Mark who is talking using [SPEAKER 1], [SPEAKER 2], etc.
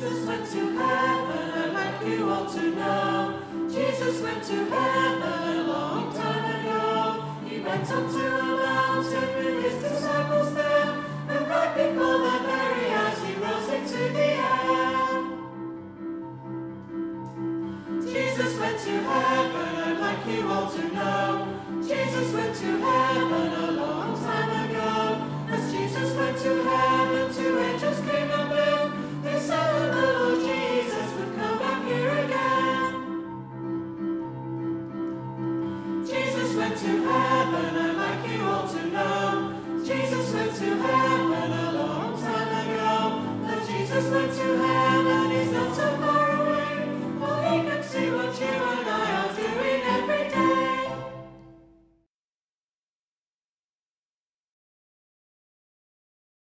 [SPEAKER 1] Jesus went to heaven, I'd like you all to know. Jesus went to heaven a long time ago. He went up to